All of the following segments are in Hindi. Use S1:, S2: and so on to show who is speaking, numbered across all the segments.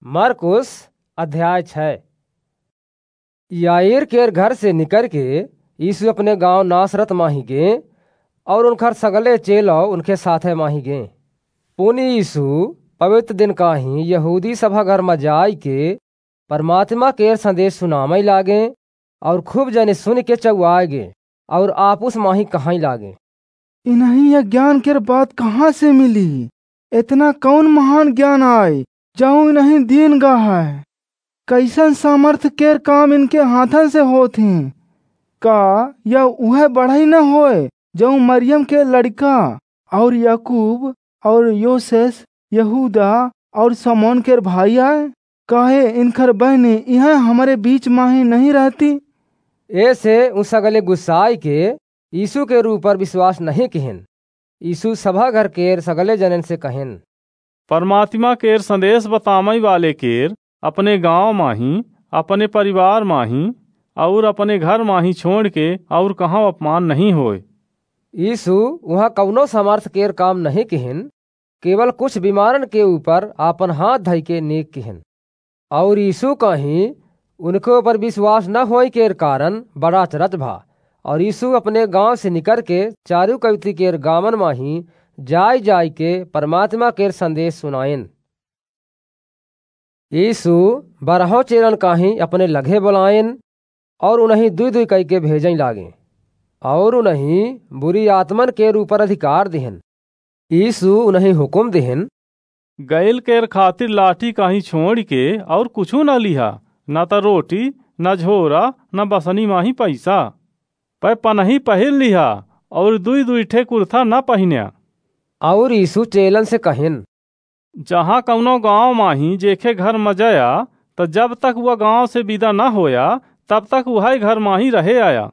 S1: मरकुस अध्याय 6। याईर केर घर से निकर के यीशु अपने गांव नासरत माही गे और उनकर सगले चेलो उनके साथे माही गे। पुनि यीशु पवित्र दिन काही यहूदी सभा घर में जाय के परमात्मा केर संदेश सुनामई लागे और खूब जने सुन के चौआए गे और आपुस माही कहाई लागे,
S2: इन्हीं यह ज्ञान केर बात कहाँ से मिली? इतना कौन महान ज्ञान आए जाऊं नहीं दीन गा है? कैसन सामर्थ केर काम इनके हाथन से होत हैं? का यह वह बढ़ई न होए जो मरियम के लड़का और याकूब और योसेस यहूदा और समौन केर भाई आए? काहे इनकर बहने यहाँ हमारे बीच माही नहीं रहती?
S1: ऐसे उन सगले गुस्साई के यीशु के रूप पर विश्वास नहीं किहिन। यीशु सभा घर केर सगले जनन से कहिन,
S3: परमात्मा केर संदेश बतामई वाले केर अपने गांव माही, अपने परिवार माही और अपने घर माही छोड़ के और कहाँ अपमान नहीं होए।
S1: यीशु वहाँ कौनो समर्थ केर काम नहीं किहिन, केवल कुछ बीमारन के ऊपर आपन हाथ धई के नेक किहिन। और यीशु कहीं उनके ऊपर विश्वास न होए केर कारण बड़ा चरच भा। और यीशु अपने गांव से निकर के चारू कविती केर गामन माही जाय जाय के परमात्मा केर संदेश सुनाइन। यीशु बारहों चेलन काही अपने लगे बुलाइन और उन्हीं दुई दुई कई के भेजई लागे और उन्हीं बुरी आत्मन केर ऊपर अधिकार दिहन। यीशु उन्हीं हुक्म दिहन,
S3: गैल केर खातिर लाठी कहीं छोड़ के और कुछू न लिहा, न त रोटी न झोरा न बसनी माही पैसा, पर पनही पहिर लिहा और दुई दुई ठे कुर्ता न पहिन्या।
S1: और यीशु चेलन से कहिन,
S3: जहाँ कौनो गांव माही जेखे घर में जया तो जब तक वह गांव से विदा न होया तब तक वही घर माही रहे आया।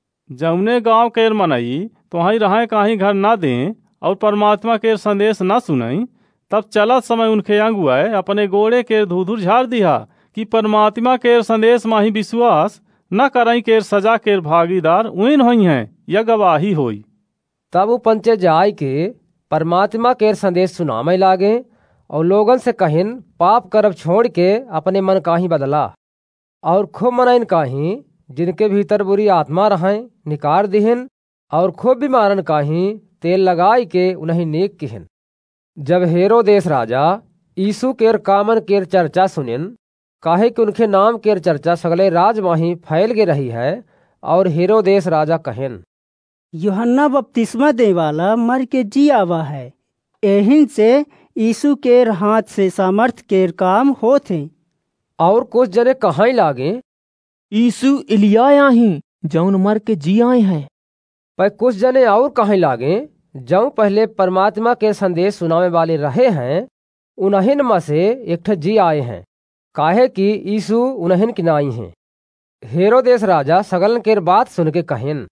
S3: जौने गांव केर मनई तुहाई रहे काही घर न दें और परमात्मा केर संदेश न सुनई, तब चलत समय उनके अगुआए अपने गोड़े केर धूधुर झाड़ दिया कि परमात्मा केर संदेश माही विश्वास न करई केर सजा केर भागीदार उन होई हैं या गवाही होई।
S1: तब वो पंचे जाय के परमात्मा केर संदेश सुनामे लागे और लोगन से कहिन, पाप करब छोड़ के अपने मन काही बदला और खूब मनइन काही जिनके भीतर बुरी आत्मा रहें निकार दिहिन और खूब बीमारन काही तेल लगाई के उन्हीं नेक किहिन। जब हेरोदेस राजा यीशु केर कामन केर चर्चा सुनिन, काहे कि उनके नाम केर चर्चा सगले राज माही फैल गे रही है, और हेरोदेस राजा कहिन,
S4: यूहन्ना बपतिस्मा दे वाला मर के जी आवा है, एहिन से यीशु केर हाथ से सामर्थ केर काम होते।
S1: और कुछ जने कहाई लागे,
S5: यीशु एलिया आही जौन मर के जी आए हैं।
S1: पर कुछ जने और कहाई लागे, जौं पहले परमात्मा के संदेश सुनावे वाले रहे हैं उन्हन में से एक ठे जी आए हैं, काहे कि यीशु उन्हन की नाई हैं। हेरोदेस राजा सगलन केर बात सुन के कहिन,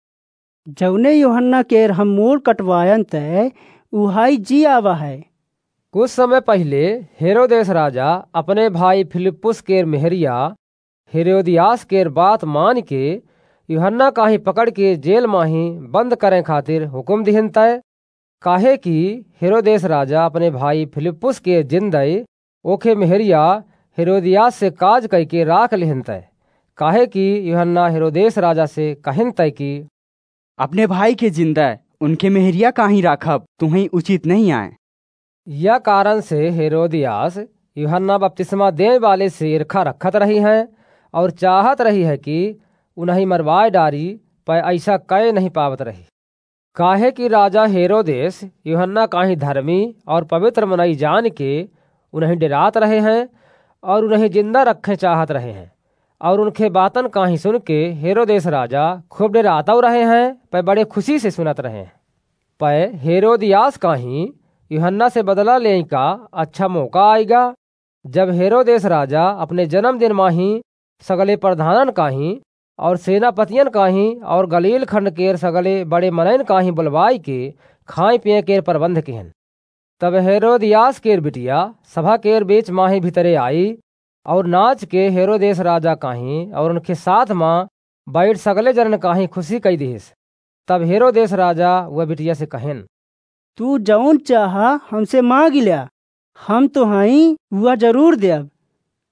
S4: जौने यूहन्ना केर हम मूल कटवायन तय उहाई जी आवा है।
S1: कुछ समय पहले हेरोदेस राजा अपने भाई फिलिप्पुस केर मेहरिया हेरोदियास केर बात मान के यूहन्ना काही पकड़ के जेल माही बंद करें खातिर हुक्म दिहन तय, काहे कि हेरोदेस राजा अपने भाई फिलिप्पुस के जिंदई ओखे मेहरिया हेरोदियास से काज कई के राख लिहन तय, काहे कि यूहन्ना हेरोदेस राजा से कहिन तय कि
S6: अपने भाई के जिंदा उनके मेहरिया काहीं राखब तुम्हें उचित नहीं आए।
S1: यह कारण से हेरोदियास यूहन्ना बपतिस्मा देने वाले से ईर्खा रखत रही हैं और चाहत रही है कि उन्हें मरवाए डारी, पर ऐसा कह नहीं पावत रही, काहे कि राजा हेरोदेस यूहन्ना काही धर्मी और पवित्र मनई जान के उन्हें डरात रहे हैं और उन्हें जिंदा रखे चाहत रहे हैं। और उनके बातन काही सुन के हेरोदेस राजा खूब डराता रहे हैं, पर बड़े खुशी से सुनत रहे हैं। पर हेरोदियास काही यूहन्ना से बदला लेने का अच्छा मौका आएगा, जब हेरोदेस राजा अपने जन्मदिन माही सगले प्रधानन काही और सेनापतियन काही और गलील खंड केर सगले बड़े मनैन काही बुलवाई के खाए पिए केर प्रबंध किहन। तब हेरोदियास केर बिटिया सभा केर बीच माही भीतरे आई और नाच के हेरोदेस राजा काही और उनके साथ माँ बैठ सगले जनन काही खुशी कई दिहिस। तब हेरोदेस राजा वह बिटिया से कहिन,
S4: तू जौन चाहा हमसे मांग लिया, हम तो हाई वह जरूर देब।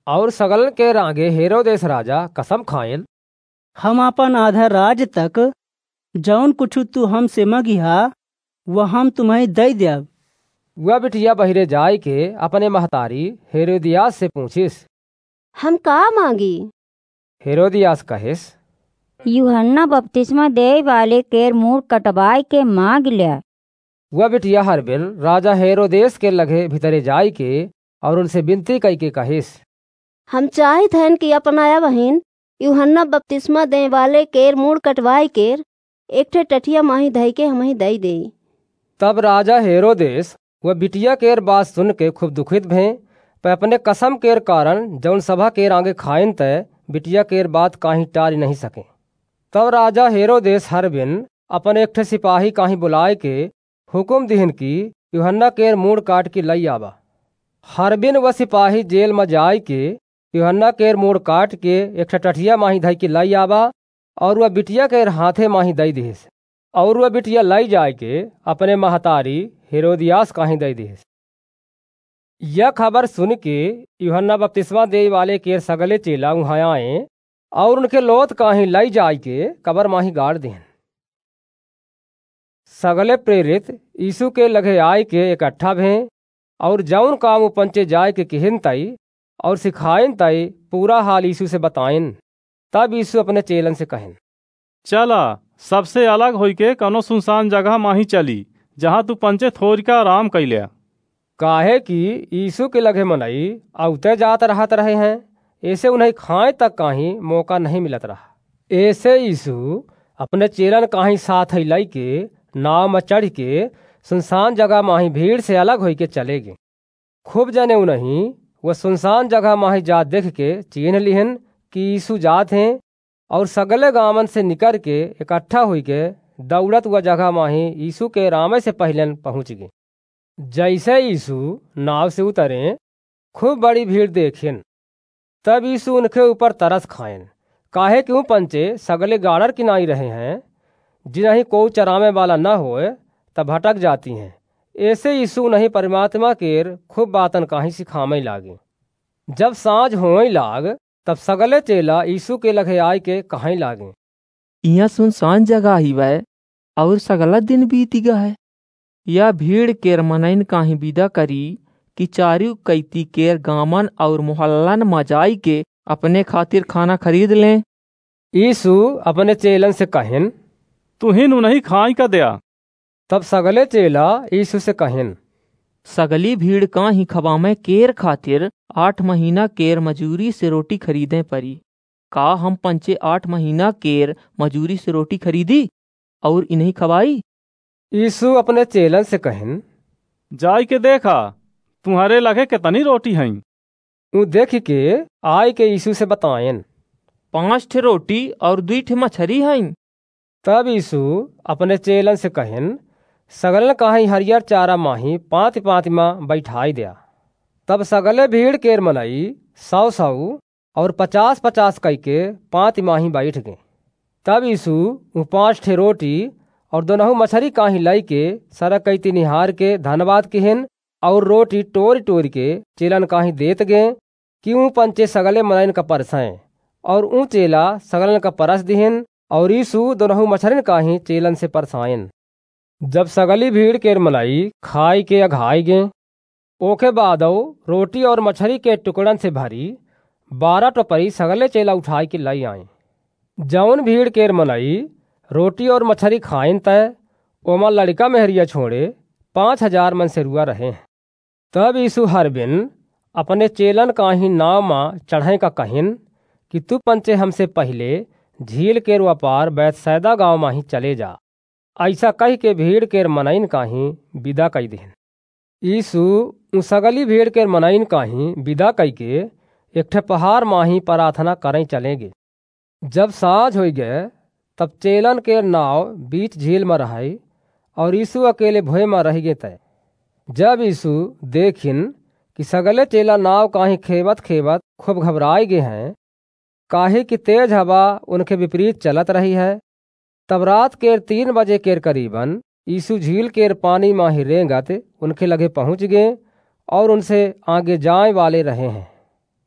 S1: और सगलन के आगे हेरोदेस राजा कसम खाइन,
S4: हम अपन आधा राज तक जौन कुछ तू हमसे मगिहा वह हम तुम्हें दे देब।
S1: वह बिटिया बहिरे जाय के अपने महतारी हेरोदियास से पूछिस,
S7: हम का मांगी?
S1: हेरोदियास कहिस,
S8: यूहन्ना बपतिस्मा दे वाले केर मुंह कटवाई के मांग लिया।
S1: वह बिटिया हर बिन राजा हेरोदेस के लगे भीतरे जाय के और उनसे विनती कई के कहिस,
S7: हम चाहत हन कि अपनाया बहिन यूहन्ना बपतिस्मा दे वाले केर मुड़ कटवाई केर एक ठे टठिया माही धई के हम ही दई दे।
S1: तब राजा हेरोदेस वह बिटिया केर बात सुन के खूब दुखित भे, पर अपने कसम केर कारण जौन सभा केर आगे खाइन तय बिटिया केर बात काहीं टाल नहीं सके। तब राजा हेरोदेस हर बिन अपन एक ठे सिपाही काहीं बुलाए के हुक्म दिहन कि यूहन्ना केर मूड़ काट के लई आवा। हर बिन वह सिपाही जेल में जाय के यूहन्ना केर मूड़ काट के एक ठे टठिया माही धई के लई आवा और वह बिटिया केर हाथे माही दई दिहिस। और वह बिटिया लई जाय के अपने महतारी हेरोदियास काहीं दई दिहिस। यह खबर सुन के यूहन्ना बपतिस्मा दे वाले केर सगले चेला वहाँ आए और उनके लोथ काहीं लई जाय के कबर माही गाड़ दिहन। सगले प्रेरित यीशु के लगे आय के इकट्ठा भें और जौन काम उपंचे जाय के किहिन तई और सिखाइन तई पूरा हाल यीशु से बताइन। तब यीशु अपने चेलन से कहिन,
S3: चला सबसे अलग होई के कौनो सुनसान जगह माही चली, जहाँ तू पंचे थोड़ का आराम कैले।
S1: काहे कि यीशु के लगे मनई औते जात रहत रहे हैं, ऐसे उन्हें खाए तक काहीं मौका नहीं मिलत रहा। ऐसे यीशु अपने चेलन काहीं साथ ही लई के नाव में चढ़ के सुनसान जगह माही भीड़ से अलग होई के चले गए। खूब जने उन्हीं वह सुनसान जगह माही जात देख के चिन्ह लिहन कि यीशु जात हैं और सगले गामन से निकर के इकट्ठा हुई के दौड़त हुआ जगह माही यीशु के रामे से पहले पहुँच गए। जैसे यीशु नाव से उतरे खूब बड़ी भीड़ देखिन, तब यीशु उनके ऊपर तरस खाएन, काहे क्यों पंचे सगले गाड़र किनाई रहे हैं, जिन्हें कोई चरामे वाला न होए तब भटक जाती हैं। ऐसे यीशु नहीं परमात्मा केर खूब बातन काहीं सिखामे लागे। जब सांझ होई लाग तब सगले चेला यीशु के लगे आय के कहीं लागे,
S5: यहाँ सुनसान जगह ही वै और सगला दिन बीती गा है। या भीड़ केर मनइन काहीं विदा करी कि चारू कैती केर गामन और मोहल्लन में जाई के अपने खातिर खाना खरीद लें।
S1: यीशु अपने चेलन से कहिन,
S3: तुहिन उन्हीं खाई का दया।
S1: तब सगले चेला यीशु से कहिन,
S5: सगली भीड़ का ही खबामे केर खातिर 8 महीना केर मजूरी से रोटी खरीदें परी। का हम पंचे 8 महीना केर मजूरी से रोटी खरीदी और इन्हीं खवाई?
S1: यीशु अपने चेलन से कहिन,
S3: जाय के देखा तुम्हारे लगे कितनी रोटी हैं।
S1: ऊ देख के आय के यीशु से बतायन,
S5: 5 ठे रोटी और 2 ठे मछरी हैं।
S1: तब यीशु अपने चेलन से कहिन, सगलन काहीं हरियर चारा माही 5 में बैठाई दिया। तब सगले भीड़ केर मनई 100 और 50 कई के 5 माही बैठ गए। तब यीशु 5 ठे रोटी और 2 मछली काहीं लई के सरक कैती निहार के धन्यवाद किहिन और रोटी टोरी टोरी के चेलन काहीं देत गए कि ऊ पंचे सगले मनइन का परसें और ऊ चेला सगलन का परस दिहिन और यीशु 2 मछलिन काहीं चेलन से परसायन। जब सगली भीड़ केर मनई खाई के अघाई गए, ओके बादो रोटी और मछली के टुकड़न से भरी 12 टोपरी सगले चेला उठाई के लई आए। जौन भीड़ केर मनई रोटी और मछली खाइन तय ओमा लड़का मेहरिया छोड़े 5000 मन से रुआ रहे। तब यीशु हर बिन अपने चेलन काहीं नाव में चढ़े का कहिन कि तू पंचे हमसे पहले झील केर व्यापार बैतसैदा गाँव में ही चले जा। ऐसा कह के भीड़ केर मनइन काहीं विदा कई दिहन। यीशु सगली भीड़ केर मनइन काहीं विदा कई के एक ठे पहाड़ माही प्रार्थना करें चले गे। जब साँझ हो गए तब चेलन केर नाव बीच झील में रही और यीशु अकेले भोय में रह गए तय। जब यीशु देखिन कि सगले चेला नाव काहीं खेवत खेवत खूब घबराए गए हैं, काहे कि तेज हवा उनके विपरीत चलत रही है, तब रात केर 3 बजे केर करीबन यीशु झील केर पानी में ही रेंगत उनके लगे पहुँच गए और उनसे आगे जाए वाले रहे हैं।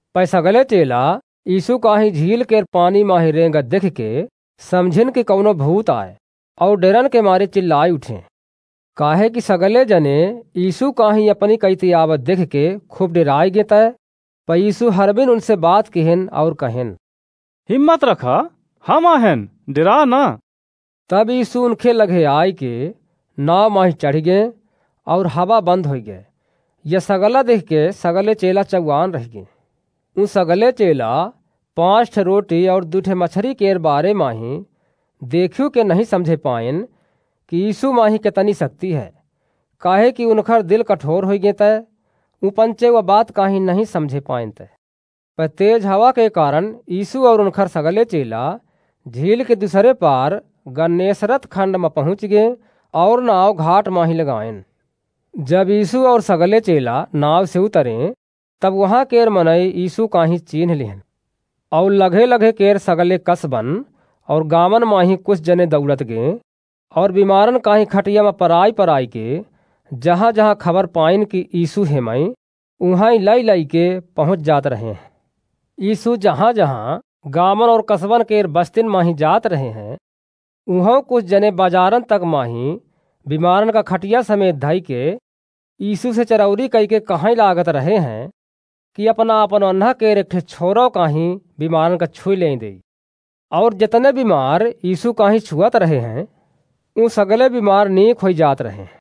S1: पै सगले चेला यीशु काही झील के पानी माही रेंगत देख के समझिन कि कौनो भूत आए और डरन के मारे चिल्लाई उठे। काहे कि सगले जने यीशु काही अपनी कैती आवत देख के खूब डराई गे तय। पर यीशु हरबिन उनसे बात कहन और कहन,
S3: हिम्मत रखा, हम आहन, डरा ना।
S1: तब यीशु उनके लगे आय के नाव माही चढ़ गए और हवा बंद हो गए। यह सगला देख के सगले चेला चौआन रह गए। उन सगले चेला 5 रोटी और 2 मछली केर बारे माही देखियो के नहीं समझे पाइन कि यीशु माही कितनी शक्ति है। काहे कि उनकर दिल कठोर हो गए तय उपंचे वह बात काही नहीं समझे पाइन तय। पर तेज हवा के कारण यीशु और उनकर सगले चेला झील के दूसरे पार गन्नेसरत खंड में पहुंच गए और नाव घाट माही लगाएन। जब यीशु और सगले चेला नाव से उतरे तब वहाँ केर मनई यीशु काही चिन्ह लिहन और लगे लगे केर सगले कसबन और गामन माही कुछ जने दौड़त गए और बीमारन काही खटिया में पराई के जहाँ जहाँ खबर पाइन कि यीशु हेमई उहाँ लई लई के पहुँच जात रहे हैं। यीशु जहाँ जहाँ गामन और कसबन केर बस्तिन माही जात रहे हैं उहों कुछ जने बाजारन तक माही बीमारन का खटिया समेत धई के यीशु से चरौरी कई के कहाँ लागत रहे हैं कि अपना अपन अन्हा केर एक छोरो काही बीमारन का छुई ले दे। और जितने बीमार यीशु काही छुअत रहे हैं उन सगले बीमार नीक हो जात रहे हैं।